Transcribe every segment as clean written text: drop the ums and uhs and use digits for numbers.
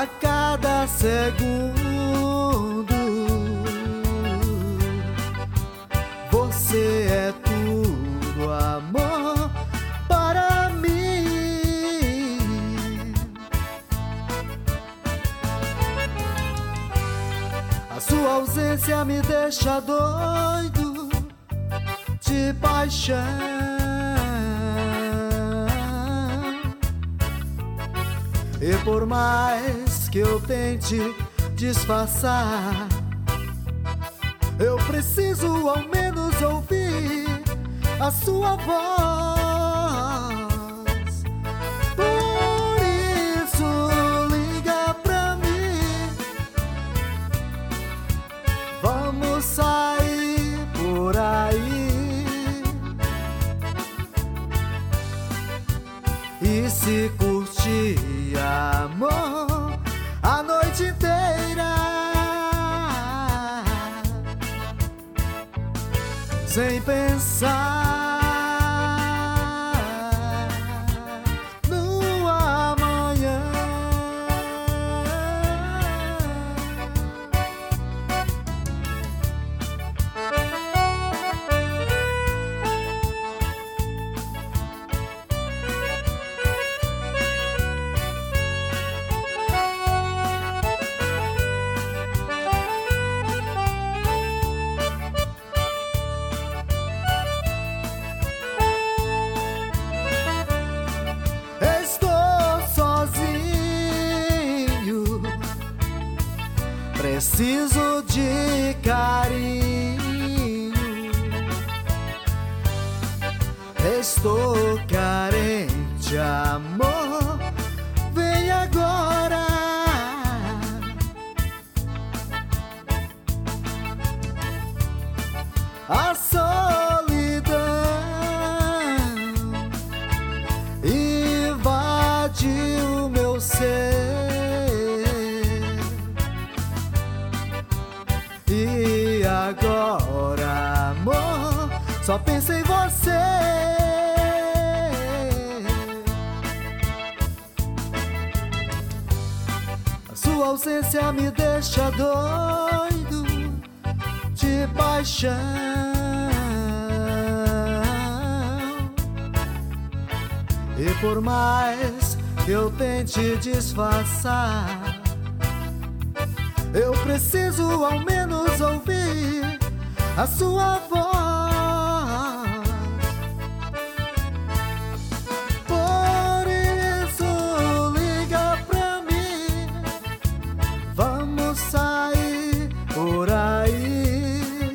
a cada segundo. Você é tudo, amor, para mim. A sua ausência me deixa doido de paixão. E por mais que eu tente disfarçar, eu preciso ao menos ouvir a sua voz. Por isso liga pra mim, vamos sair por aí e se curtir, amor, a noite inteira, sem pensar no amanhã. Preciso de carinho, estou carente, amor, vem agora. A solidão invadiu meu ser. E agora, amor, só penso em você. A sua ausência me deixa doido de paixão. E por mais que eu tente disfarçar, eu preciso ao menos ouvir a sua voz. Por isso liga pra mim, vamos sair por aí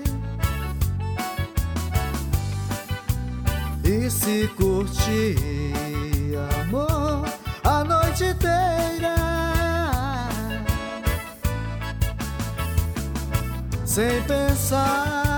e se curtir, amor, a noite inteira, sem pensar